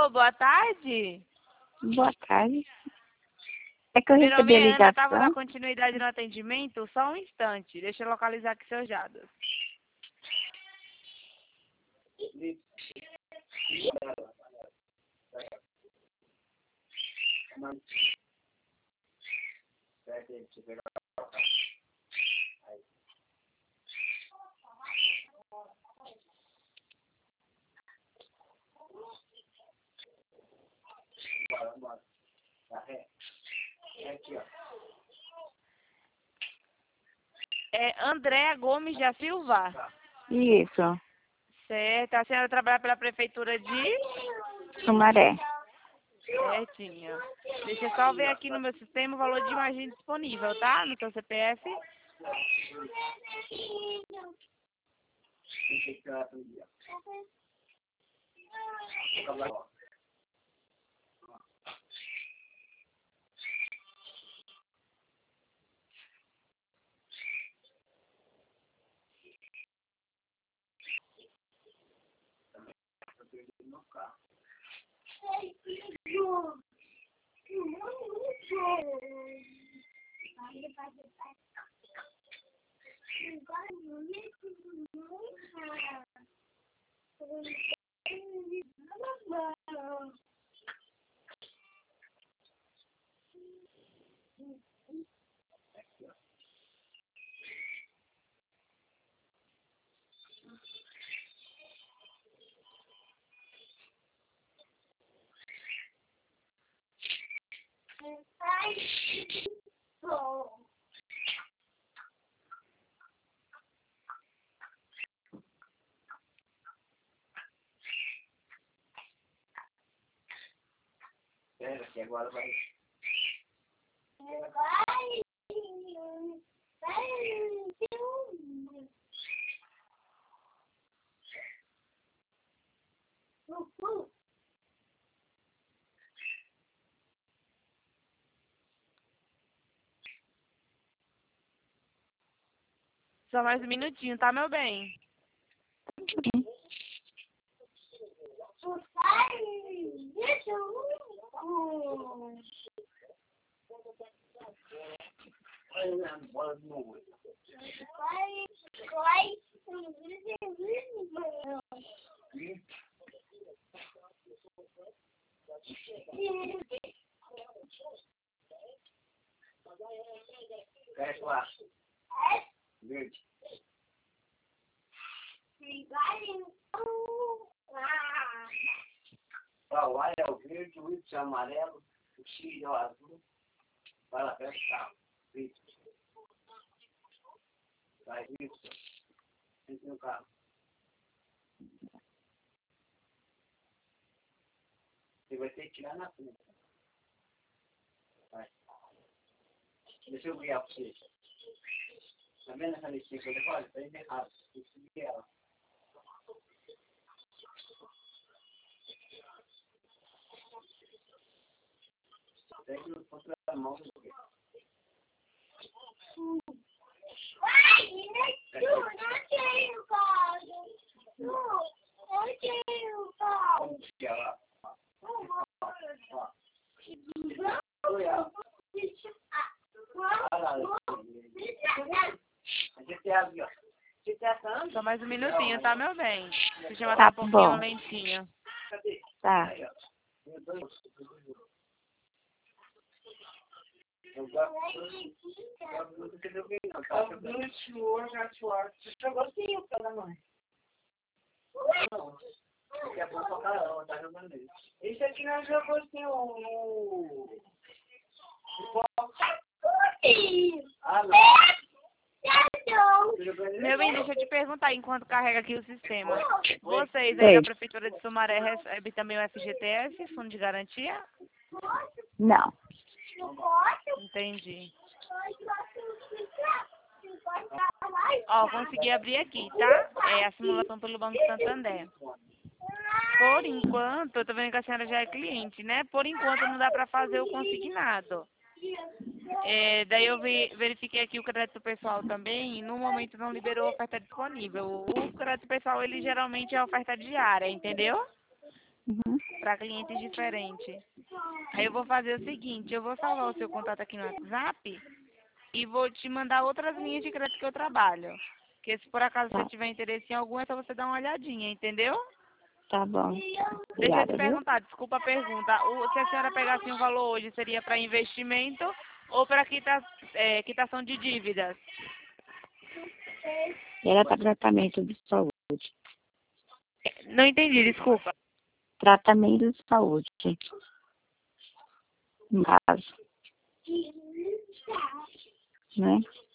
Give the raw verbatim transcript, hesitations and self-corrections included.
Alô, boa tarde. Boa tarde. É que eu Meu nome recebi a é Ana, estava ligação. na continuidade no atendimento. Só um instante, deixa eu localizar aqui seus dados. É Andréa Gomes da Silva. Isso, Certo. A senhora trabalha pela prefeitura de... Sumaré. Certinho. Deixa eu só ver aqui no meu sistema o valor de imagem disponível, tá? No seu C P F. Espera que agora vai. Só mais um minutinho, tá, meu bem? Cresce lá. Verde. Ó, o A é o verde, o Y é o amarelo, o X é o azul. Vai lá, pega o carro. Isso. Vai, isso. Entra no carro. Você vai ter que tirar na frente. Vai. Deixa eu guiar pra você. Tá vendo essa listinha que eu decoro? Tá indo errado. Tem que seguir ela. Pega no contra a mão. Vamos guiar lá. Só mais um minutinho, tá, meu bem? Se chama Tá tá um pouquinho bom. lentinho. Tá. Esse aqui nós jogamos assim o... Ah, não. Meu bem, deixa eu te perguntar enquanto carrega aqui o sistema. Vocês aí Oi. da Prefeitura de Sumaré recebem também o F G T S, Fundo de Garantia? Não. Entendi. Ó, consegui abrir aqui, tá? É a simulação pelo Banco Santander. Por enquanto, eu tô vendo que a senhora já é cliente, né? Por enquanto não dá pra fazer o consignado. É, daí eu vi, verifiquei aqui o crédito pessoal também e no momento não liberou a oferta disponível. O crédito pessoal, ele geralmente é oferta diária, entendeu? Uhum. para clientes diferentes. Aí eu vou fazer o seguinte, eu vou salvar o seu contato aqui no WhatsApp e vou te mandar outras linhas de crédito que eu trabalho. Porque se por acaso você Tá, tiver interesse em alguma, é só você dar uma olhadinha, entendeu? tá bom. Deixa eu te Obrigada, viu? perguntar, desculpa a pergunta. O, se a senhora pegasse um valor hoje, seria para investimento ou para quita, é, quitação de dívidas? Era para tratamento de saúde. Não entendi, desculpa. Tratamento de saúde. No caso. Né?